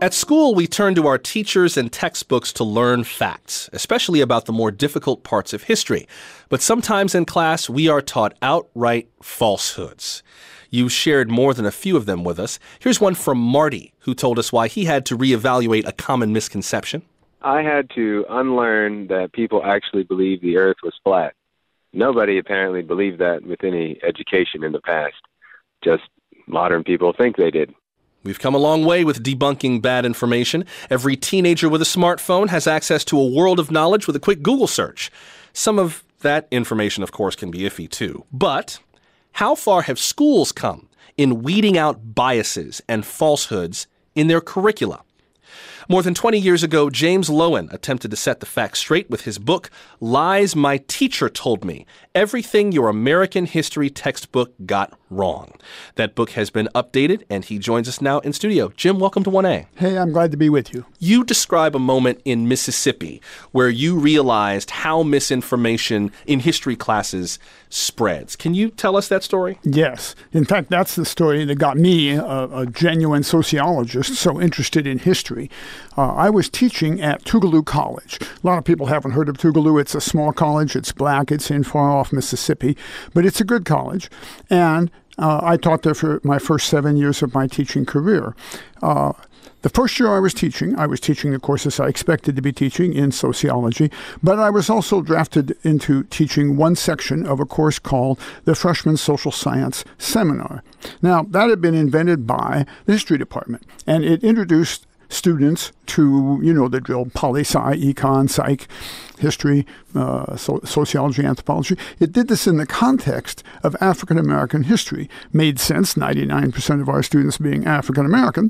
At school, we turn to our teachers and textbooks to learn facts, especially about the more difficult parts of history. But sometimes in class, we are taught outright falsehoods. You shared more than a few of them with us. Here's one from Marty, who told us why he had to reevaluate a common misconception. I had to unlearn that people actually believed the earth was flat. Nobody apparently believed that with any education in the past. Just modern people think they did. We've come a long way with debunking bad information. Every teenager with a smartphone has access to a world of knowledge with a quick Google search. Some of that information, of course, can be iffy too. But how far have schools come in weeding out biases and falsehoods in their curricula? More than 20 years ago, James Loewen attempted to set the facts straight with his book, Lies My Teacher Told Me, Everything Your American History Textbook Got Wrong. That book has been updated, and he joins us now in studio. Jim, welcome to 1A. Hey, I'm glad to be with you. You describe a moment in Mississippi where you realized how misinformation in history classes spreads. Can you tell us that story? Yes. In fact, that's the story that got me, a genuine sociologist, so interested in history. I was teaching at Tougaloo College. A lot of people haven't heard of Tougaloo. It's a small college. It's black. It's in far-off Mississippi. But it's a good college. And I taught there for my first 7 years of my teaching career. The first year I was teaching the courses I expected to be teaching in sociology, but I was also drafted into teaching one section of a course called the Freshman Social Science Seminar. Now, that had been invented by the history department, and it introduced students to, you know, the drill, poli-sci, econ, psych, history, sociology, anthropology. It did this in the context of African American history. Made sense, 99% of our students being African American.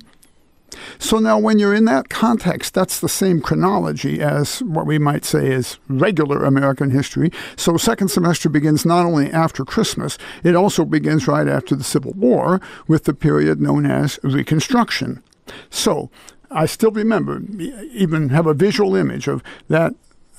So now when you're in that context, that's the same chronology as what we might say is regular American history. So second semester begins not only after Christmas, it also begins right after the Civil War with the period known as Reconstruction. So I still remember, even have a visual image of that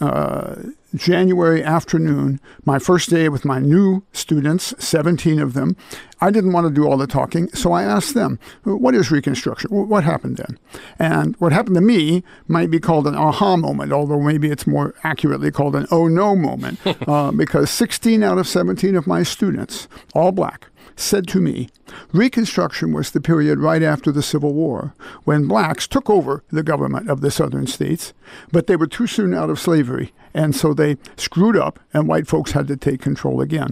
January afternoon, my first day with my new students, 17 of them. I didn't want to do all the talking, so I asked them, what is Reconstruction? What happened then? And what happened to me might be called an aha moment, although maybe it's more accurately called an oh no moment, because 16 out of 17 of my students, all black, said to me, Reconstruction was the period right after the Civil War, when blacks took over the government of the southern states, but they were too soon out of slavery, and so they screwed up, and white folks had to take control again.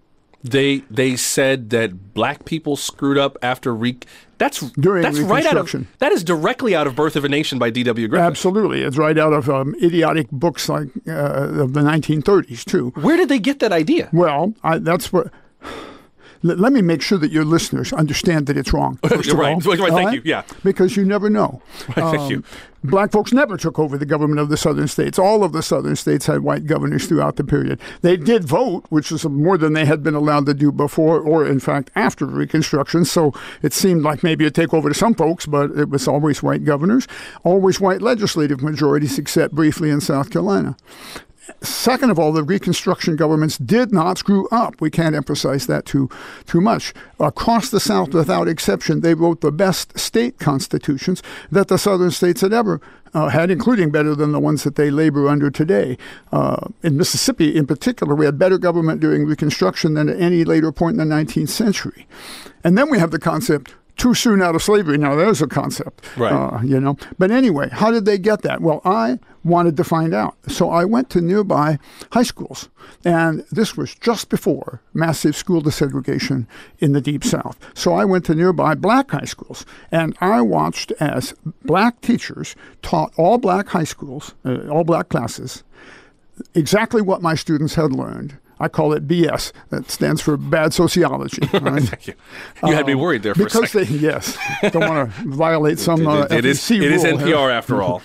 They said that black people screwed up after that's right out of that is directly out of Birth of a Nation by D.W. Griffith. Absolutely, it's right out of idiotic books like of the 1930s too. Where did they get that idea? Well, that's what. Let me make sure that your listeners understand that it's wrong. Right. Thank you. Yeah. Because you never know. Right, thank you. Black folks never took over the government of the southern states. All of the southern states had white governors throughout the period. They did vote, which was more than they had been allowed to do before or, in fact, after Reconstruction. So it seemed like maybe a takeover to some folks, but it was always white governors, always white legislative majorities, except briefly in South Carolina. Second of all, the Reconstruction governments did not screw up. We can't emphasize that too much. Across the South, without exception, they wrote the best state constitutions that the southern states had ever had, including better than the ones that they labor under today. In Mississippi, in particular, we had better government during Reconstruction than at any later point in the 19th century. And then we have the concept, too soon out of slavery. Now, there's a concept, right. But anyway, how did they get that? Well, I wanted to find out. So I went to nearby high schools. And this was just before massive school desegregation in the Deep South. So I went to nearby black high schools. And I watched as black teachers taught all black high schools, all black classes, exactly what my students had learned. I call it BS. That stands for bad sociology. Right? Thank you. You had me worried there for a second. Yes. Don't want to violate some FEC rule. It is NPR after all.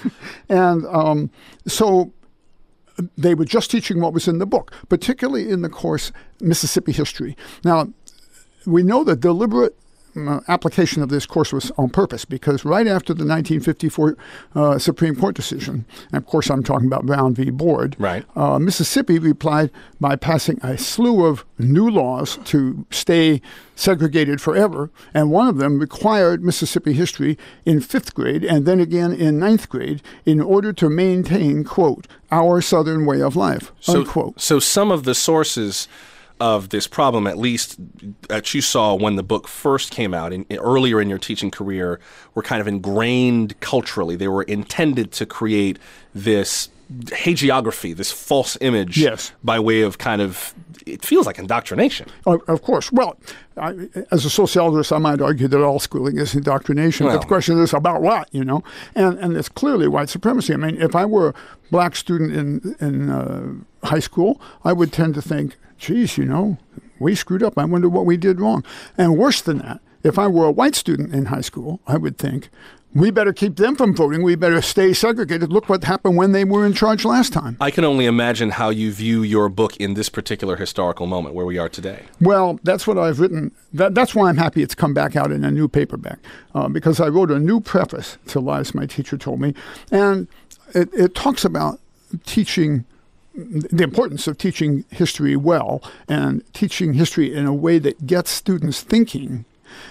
And so they were just teaching what was in the book, particularly in the course Mississippi history. Now, we know that deliberate application of this course was on purpose, because right after the 1954 Supreme Court decision, and of course I'm talking about Brown v. Board, right. Mississippi replied by passing a slew of new laws to stay segregated forever, and one of them required Mississippi history in 5th grade and then again in 9th grade in order to maintain, quote, our Southern way of life, unquote. So some of the sources of this problem, at least that you saw when the book first came out earlier in your teaching career, were kind of ingrained culturally. They were intended to create this hagiography, this false image, yes, by way of kind of, it feels like indoctrination. Of course. Well, as a sociologist, I might argue that all schooling is indoctrination. Well, but the question is about what, And it's clearly white supremacy. I mean, if I were a black student in high school, I would tend to think, geez, we screwed up. I wonder what we did wrong. And worse than that, if I were a white student in high school, I would think, we better keep them from voting. We better stay segregated. Look what happened when they were in charge last time. I can only imagine how you view your book in this particular historical moment where we are today. Well, that's what I've written. That's why I'm happy it's come back out in a new paperback, because I wrote a new preface to Lies My Teacher Told Me. And it talks about teaching, the importance of teaching history well and teaching history in a way that gets students thinking,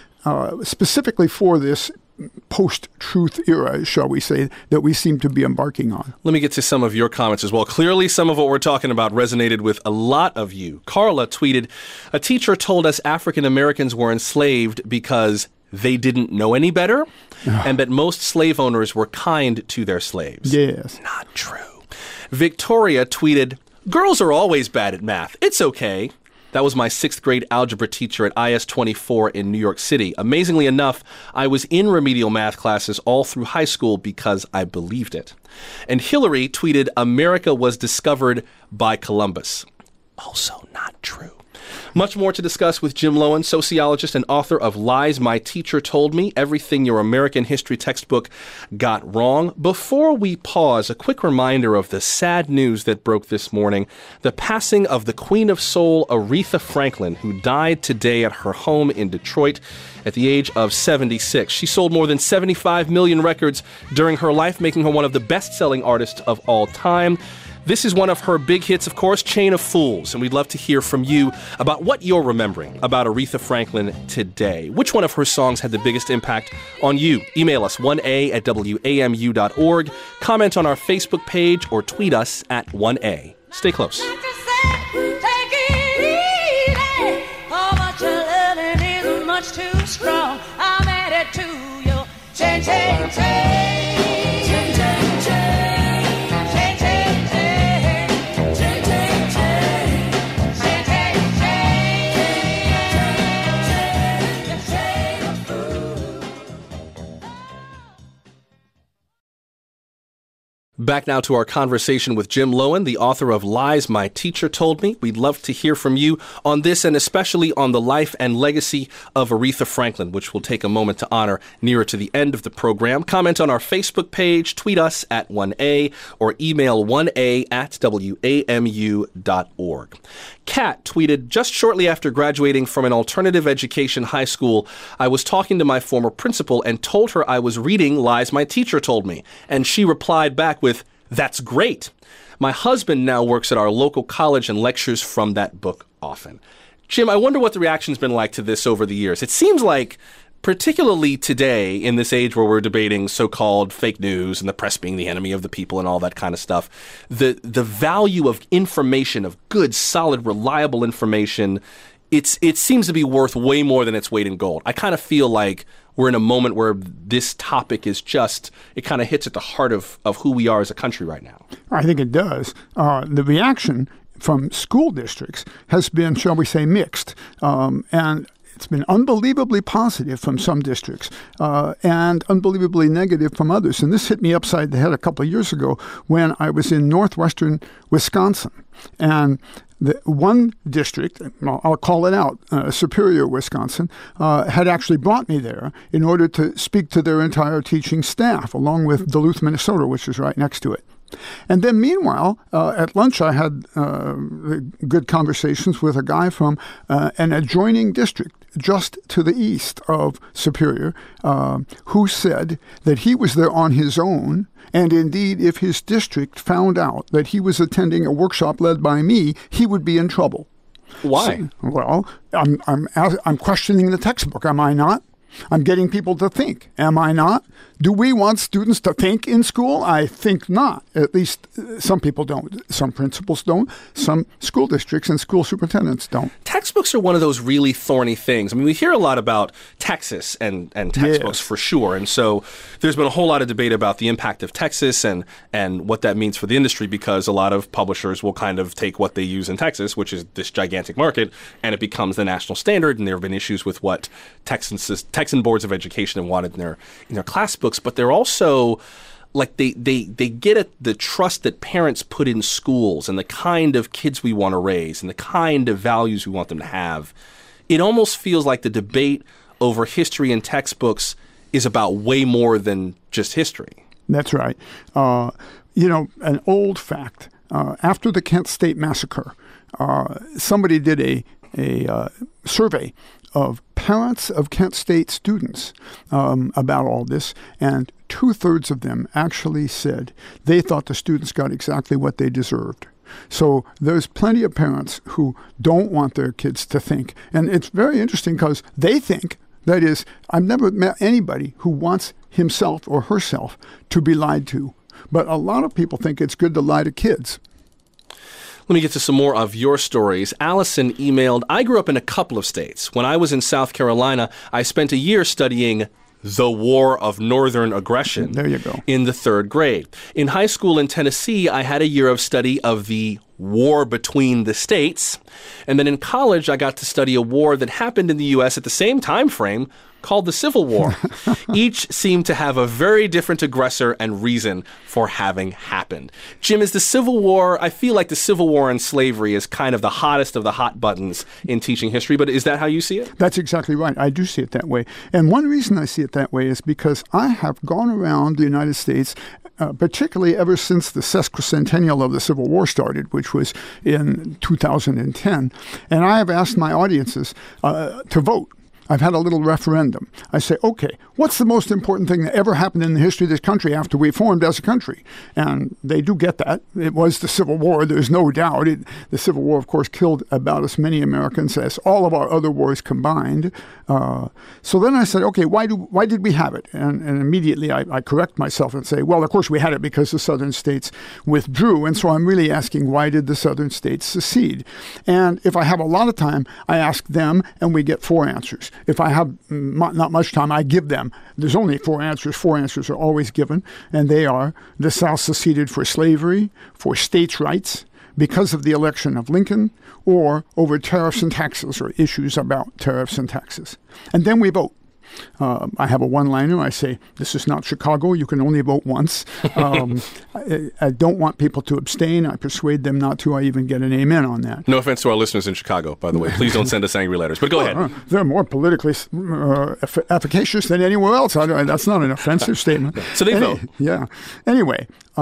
specifically for this post-truth era, shall we say, that we seem to be embarking on. Let me get to some of your comments as well. Clearly, some of what we're talking about resonated with a lot of you. Carla tweeted, a teacher told us African Americans were enslaved because they didn't know any better, and that most slave owners were kind to their slaves. Yes. Not true. Victoria tweeted, girls are always bad at math. It's okay. That was my 6th grade algebra teacher at IS-24 in New York City. Amazingly enough, I was in remedial math classes all through high school because I believed it. And Hillary tweeted, America was discovered by Columbus. Also not true. Much more to discuss with Jim Loewen, sociologist and author of Lies My Teacher Told Me, Everything Your American History Textbook Got Wrong. Before we pause, a quick reminder of the sad news that broke this morning, the passing of the Queen of Soul, Aretha Franklin, who died today at her home in Detroit at the age of 76. She sold more than 75 million records during her life, making her one of the best-selling artists of all time. This is one of her big hits, of course, Chain of Fools, and we'd love to hear from you about what you're remembering about Aretha Franklin today. Which one of her songs had the biggest impact on you? Email us 1a@wamu.org, comment on our Facebook page, or tweet us at 1a. Stay close. Much too strong. I'm added to your chain, chain, chain. Back now to our conversation with Jim Loewen, the author of Lies My Teacher Told Me. We'd love to hear from you on this, and especially on the life and legacy of Aretha Franklin, which we'll take a moment to honor nearer to the end of the program. Comment on our Facebook page, tweet us at 1A, or email 1a@wamu.org. Kat tweeted, just shortly after graduating from an alternative education high school, I was talking to my former principal and told her I was reading Lies My Teacher Told Me, and she replied back with, that's great. My husband now works at our local college and lectures from that book often. Jim, I wonder what the reaction's been like to this over the years. It seems like, particularly today, in this age where we're debating so-called fake news and the press being the enemy of the people and all that kind of stuff, the value of information, of good, solid, reliable information, it seems to be worth way more than its weight in gold. I kind of feel like we're in a moment where this topic is just, it kind of hits at the heart of who we are as a country right now. I think it does. The reaction from school districts has been, shall we say, mixed. And it's been unbelievably positive from some districts and unbelievably negative from others. And this hit me upside the head a couple of years ago when I was in northwestern Wisconsin. And the one district, I'll call it out, Superior, Wisconsin, had actually brought me there in order to speak to their entire teaching staff, along with Duluth, Minnesota, which is right next to it. And then meanwhile, at lunch, I had good conversations with a guy from an adjoining district just to the east of Superior, who said that he was there on his own. And indeed, if his district found out that he was attending a workshop led by me, he would be in trouble. Why? So, well, I'm questioning the textbook, am I not? I'm getting people to think, am I not? Do we want students to think in school? I think not. At least some people don't. Some principals don't. Some school districts and school superintendents don't. Textbooks are one of those really thorny things. I mean, we hear a lot about Texas and textbooks for sure. And so there's been a whole lot of debate about the impact of Texas and what that means for the industry, because a lot of publishers will kind of take what they use in Texas, which is this gigantic market, and it becomes the national standard. And there have been issues with what Texan boards of education have wanted in their class books, but they're also like they get at the trust that parents put in schools and the kind of kids we want to raise and the kind of values we want them to have. It almost feels like the debate over history and textbooks is about way more than just history. That's right. An old fact, after the Kent State Massacre, somebody did a survey of parents of Kent State students about all this, and 2/3 of them actually said they thought the students got exactly what they deserved. So there's plenty of parents who don't want their kids to think. And it's very interesting because they think, that is, I've never met anybody who wants himself or herself to be lied to. But a lot of people think it's good to lie to kids. Let me get to some more of your stories. Allison emailed, I grew up in a couple of states. When I was in South Carolina, I spent a year studying the War of Northern Aggression. There you go. In the 3rd grade. In high school in Tennessee, I had a year of study of the war between the states. And then in college, I got to study a war that happened in the U.S. at the same time frame, called the Civil War. Each seemed to have a very different aggressor and reason for having happened. Jim, is the Civil War, I feel like the Civil War and slavery is kind of the hottest of the hot buttons in teaching history, but is that how you see it? That's exactly right. I do see it that way. And one reason I see it that way is because I have gone around the United States, particularly ever since the sesquicentennial of the Civil War started, which was in 2010, and I have asked my audiences to vote. I've had a little referendum. I say, okay, what's the most important thing that ever happened in the history of this country after we formed as a country? And they do get that. It was the Civil War. There's no doubt. The Civil War, of course, killed about as many Americans as all of our other wars combined. So then I said, okay, why did we have it? And immediately I correct myself and say, well, of course we had it because the southern states withdrew. And so I'm really asking, why did the southern states secede? And if I have a lot of time, I ask them and we get 4 answers. If I have not much time, I give them. There's only 4 answers. 4 answers are always given, and they are: the South seceded for slavery, for states' rights, because of the election of Lincoln, or over tariffs and taxes, or issues about tariffs and taxes. And then we vote. I have a one-liner. I say, this is not Chicago. You can only vote once. I don't want people to abstain. I persuade them not to. I even get an amen on that. No offense to our listeners in Chicago, by the way. Please don't send us angry letters. But go ahead. They're more politically efficacious than anywhere else. That's not an offensive statement. So they vote. Yeah. Anyway,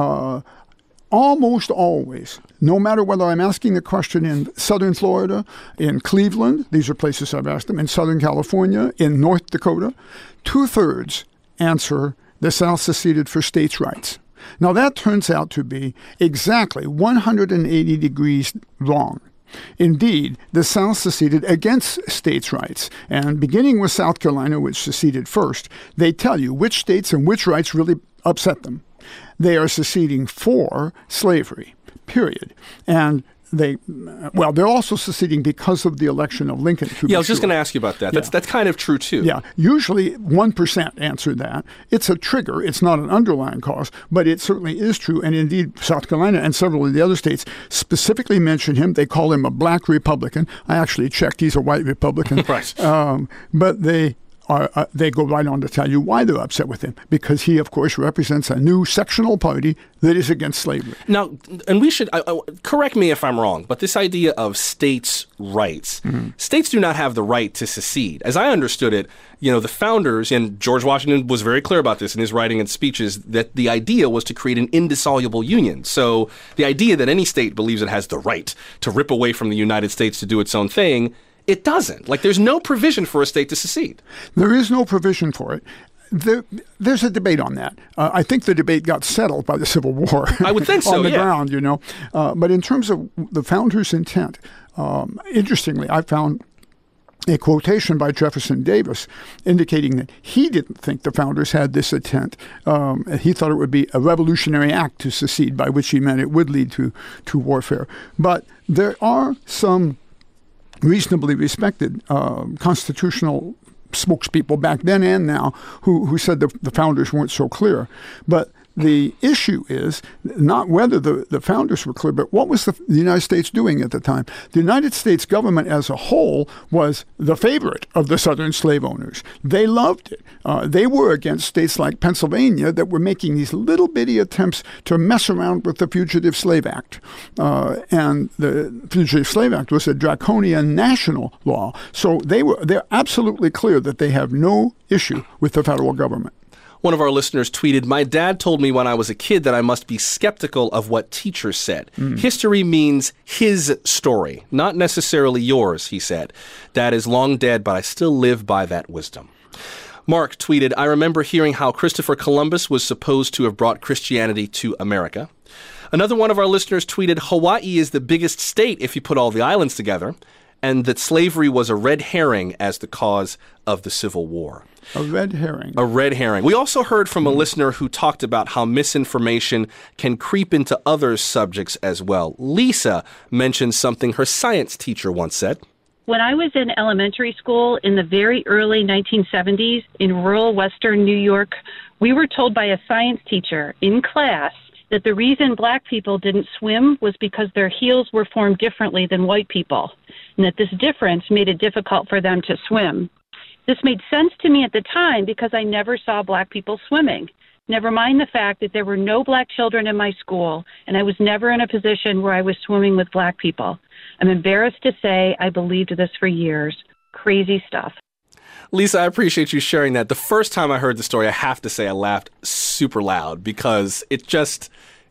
almost always, no matter whether I'm asking the question in southern Florida, in Cleveland, these are places I've asked them, in southern California, in North Dakota, 2/3 answer the South seceded for states' rights. Now that turns out to be exactly 180 degrees wrong. Indeed, the South seceded against states' rights. And beginning with South Carolina, which seceded first, they tell you which states and which rights really upset them. They are seceding for slavery, period. And they're also seceding because of the election of Lincoln. I was just going to ask you about that. Yeah. That's kind of true, too. Yeah. Usually 1% answer that. It's a trigger. It's not an underlying cause, but it certainly is true. And indeed, South Carolina and several of the other states specifically mention him. They call him a black Republican. I actually checked. He's a white Republican. Right. But they go right on to tell you why they're upset with him, because he, of course, represents a new sectional party that is against slavery. Now, and we should, correct me if I'm wrong, but this idea of states' rights, states do not have the right to secede. As I understood it, the founders, and George Washington was very clear about this in his writing and speeches, that the idea was to create an indissoluble union. So the idea that any state believes it has the right to rip away from the United States to do its own thing it doesn't. Like, there's no provision for a state to secede. There is no provision for it. There's a debate on that. I think the debate got settled by the Civil War. I would think so, on the yeah. ground, you know. But in terms of the founders' intent, interestingly, I found a quotation by Jefferson Davis indicating that he didn't think the founders had this intent. He thought it would be a revolutionary act to secede, by which he meant it would lead to warfare. But there are some reasonably respected constitutional spokespeople back then and now who said the founders weren't so clear. But the issue is not whether the founders were clear, but what was the United States doing at the time? The United States government as a whole was the favorite of the Southern slave owners. They loved it. They were against states like Pennsylvania that were making these little bitty attempts to mess around with the Fugitive Slave Act. And the Fugitive Slave Act was a draconian national law. So they're absolutely clear that they have no issue with the federal government. One of our listeners tweeted, "My dad told me when I was a kid that I must be skeptical of what teachers said. History means his story, not necessarily yours," he said. "Dad is long dead, but I still live by that wisdom." Mark tweeted, "I remember hearing how Christopher Columbus was supposed to have brought Christianity to America." Another one of our listeners tweeted, "Hawaii is the biggest state if you put all the islands together, and that slavery was a red herring as the cause of the Civil War." A red herring. A red herring. We also heard from a listener who talked about how misinformation can creep into other subjects as well. Lisa mentioned something her science teacher once said. When I was in elementary school in the very early 1970s in rural western New York, we were told by a science teacher in class that the reason black people didn't swim was because their heels were formed differently than white people, and that this difference made it difficult for them to swim. This made sense to me at the time because I never saw black people swimming. Never mind the fact that there were no black children in my school, and I was never in a position where I was swimming with black people. I'm embarrassed to say I believed this for years. Crazy stuff. Lisa, I appreciate you sharing that. The first time I heard the story, I have to say I laughed super loud because it's just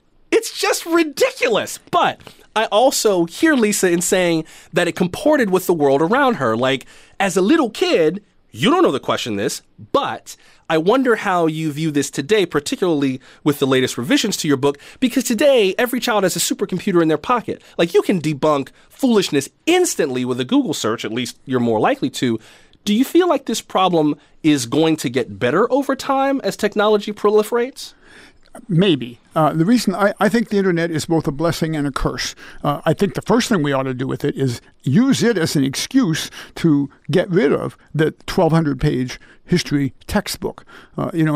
ridiculous. But I also hear Lisa in saying that it comported with the world around her. Like, as a little kid, you don't know the question this, but I wonder how you view this today, particularly with the latest revisions to your book, because today every child has a supercomputer in their pocket. Like, you can debunk foolishness instantly with a Google search, at least you're more likely to. Do you feel like this problem is going to get better over time as technology proliferates? Maybe. The reason I think the internet is both a blessing and a curse. I think the first thing we ought to do with it is use it as an excuse to get rid of the 1,200-page history textbook. In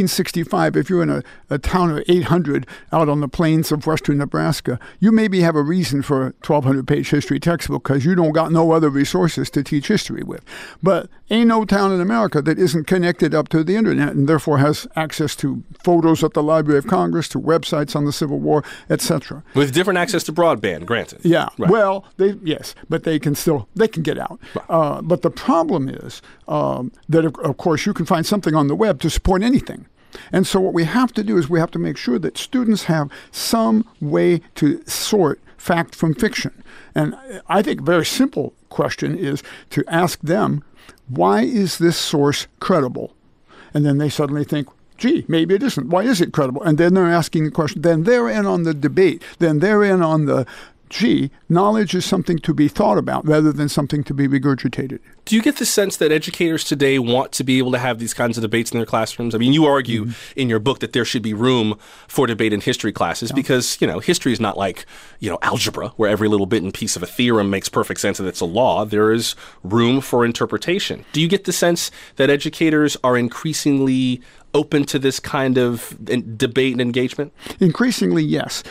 1965, if you're in a town of 800 out on the plains of western Nebraska, you maybe have a reason for a 1,200-page history textbook because you don't got no other resources to teach history with. But ain't no town in America that isn't connected up to the internet and therefore has access to photos at the Library of Congress, to websites on the Civil War, etc. With different access to broadband, granted. Yeah. Right. Well, yes, but they can get out. Right. But the problem is that, of course, you can find something on the web to support anything. And so what we have to do is we have to make sure that students have some way to sort fact from fiction. And I think a very simple question is to ask them, why is this source credible? And then they suddenly think, gee, maybe it isn't. Why is it credible? And then they're asking the question. Then they're in on the debate. Then they're in on the, gee, knowledge is something to be thought about rather than something to be regurgitated. Do you get the sense that educators today want to be able to have these kinds of debates in their classrooms? I mean, you argue in your book that there should be room for debate in history classes because, history is not like, algebra, where every little bit and piece of a theorem makes perfect sense and it's a law. There is room for interpretation. Do you get the sense that educators are increasingly open to this kind of debate and engagement? Increasingly, yes.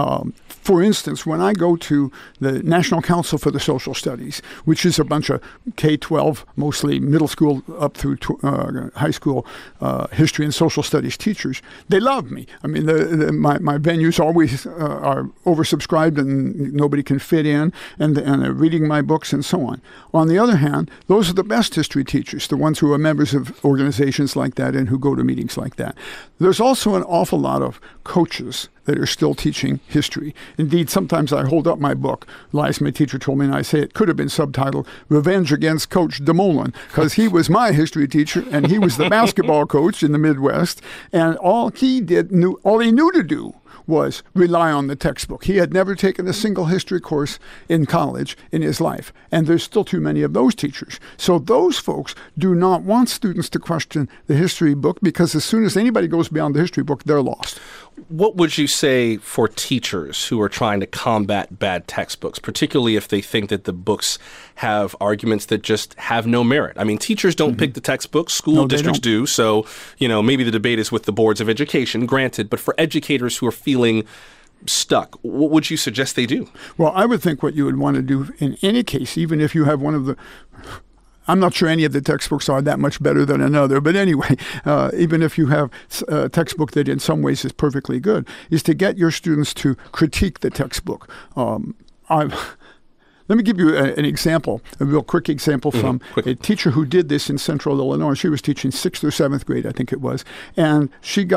For instance, when I go to the National Council for the Social Studies, which is a bunch of K-12, mostly middle school up through high school history and social studies teachers, they love me. I mean, my venues always are oversubscribed and nobody can fit in, and they're reading my books and so on. On the other hand, those are the best history teachers, the ones who are members of organizations like that and who go to meetings like that. There's also an awful lot of coaches that are still teaching history. Indeed, sometimes I hold up my book. Lies, my teacher, told me, and I say it could have been subtitled Revenge Against Coach DeMolin, because he was my history teacher, and he was the basketball coach in the Midwest, and all he knew to do was rely on the textbook. He had never taken a single history course in college in his life, and there's still too many of those teachers. So those folks do not want students to question the history book, because as soon as anybody goes beyond the history book, they're lost. What would you say for teachers who are trying to combat bad textbooks, particularly if they think that the books have arguments that just have no merit? I mean, teachers don't pick the textbooks, school districts do, so, maybe the debate is with the boards of education, granted, but for educators who are feeling stuck, what would you suggest they do? Well, I would think what you would want to do in any case, even if you have one of the... I'm not sure any of the textbooks are that much better than another, but anyway, even if you have a textbook that in some ways is perfectly good, is to get your students to critique the textbook. Let me give you an example, a real quick example from a teacher who did this in Central Illinois. She was teaching 6th or 7th grade, I think it was, and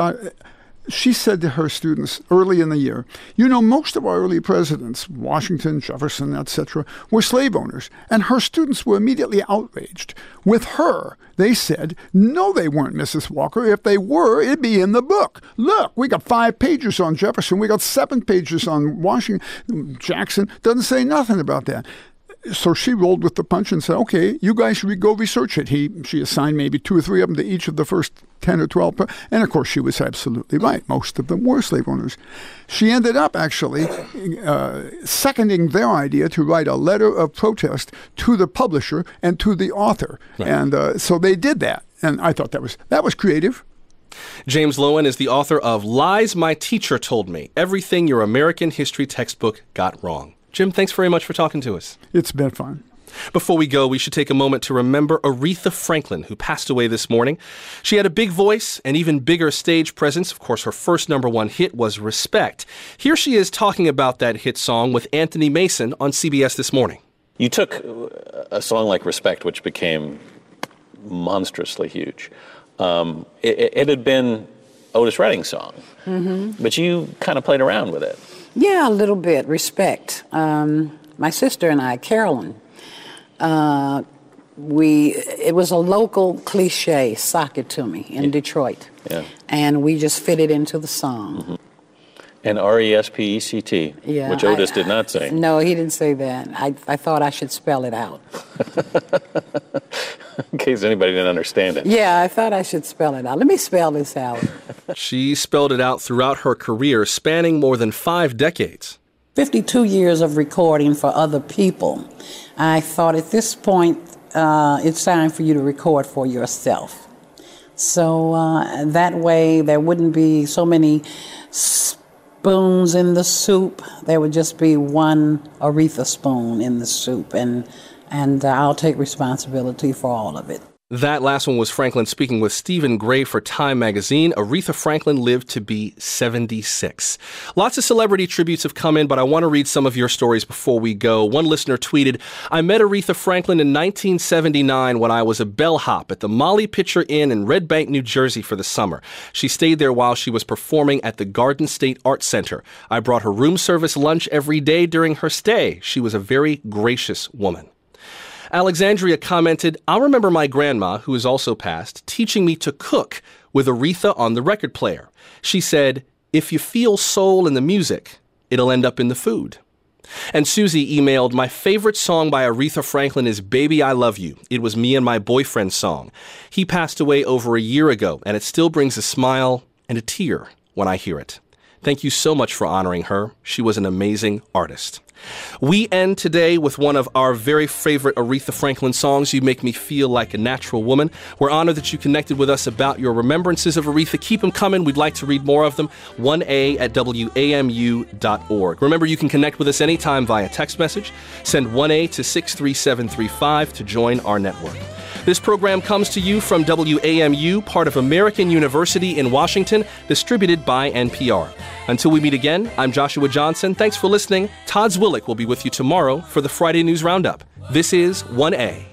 she said to her students early in the year, most of our early presidents, Washington, Jefferson, etc., were slave owners. And her students were immediately outraged. With her, they said, no, they weren't, Mrs. Walker. If they were, it'd be in the book. Look, we got 5 pages on Jefferson. We got 7 pages on Washington. Jackson doesn't say nothing about that. So she rolled with the punch and said, okay, you guys should go research it. She assigned maybe 2 or 3 of them to each of the first 10 or 12. And, of course, she was absolutely right. Most of them were slave owners. She ended up actually seconding their idea to write a letter of protest to the publisher and to the author. Right. And so they did that. And I thought that was creative. James Loewen is the author of Lies My Teacher Told Me, Everything Your American History Textbook Got Wrong. Jim, thanks very much for talking to us. It's been fun. Before we go, we should take a moment to remember Aretha Franklin, who passed away this morning. She had a big voice and even bigger stage presence. Of course, her first #1 hit was Respect. Here she is talking about that hit song with Anthony Mason on CBS This Morning. You took a song like Respect, which became monstrously huge. It had been Otis Redding's song, but you kind of played around with it. Yeah, a little bit. Respect. My sister and I, Carolyn, it was a local cliche, Sock It To Me, in Detroit. Yeah. And we just fit it into the song. And R-E-S-P-E-C-T, which Otis did not say. No, he didn't say that. I thought I should spell it out. In case anybody didn't understand it. Yeah, I thought I should spell it out. Let me spell this out. She spelled it out throughout her career, spanning more than 5 decades. 52 years of recording for other people. I thought at this point, it's time for you to record for yourself. So that way there wouldn't be so many spoons in the soup. There would just be one Aretha spoon in the soup, and I'll take responsibility for all of it. That last one was Franklin speaking with Stephen Gray for Time magazine. Aretha Franklin lived to be 76. Lots of celebrity tributes have come in, but I want to read some of your stories before we go. One listener tweeted, I met Aretha Franklin in 1979 when I was a bellhop at the Molly Pitcher Inn in Red Bank, New Jersey for the summer. She stayed there while she was performing at the Garden State Art Center. I brought her room service lunch every day during her stay. She was a very gracious woman. Alexandria commented, I'll remember my grandma, who is also passed, teaching me to cook with Aretha on the record player. She said, if you feel soul in the music, it'll end up in the food. And Susie emailed, my favorite song by Aretha Franklin is Baby I Love You. It was me and my boyfriend's song. He passed away over a year ago, and it still brings a smile and a tear when I hear it. Thank you so much for honoring her. She was an amazing artist. We end today with one of our very favorite Aretha Franklin songs, You Make Me Feel Like a Natural Woman. We're honored that you connected with us about your remembrances of Aretha. Keep them coming. We'd like to read more of them. 1A@WAMU.org. Remember, you can connect with us anytime via text message. Send 1A to 63735 to join our network. This program comes to you from WAMU, part of American University in Washington, distributed by NPR. Until we meet again, I'm Joshua Johnson. Thanks for listening. Todd Zwillich will be with you tomorrow for the Friday News Roundup. This is 1A.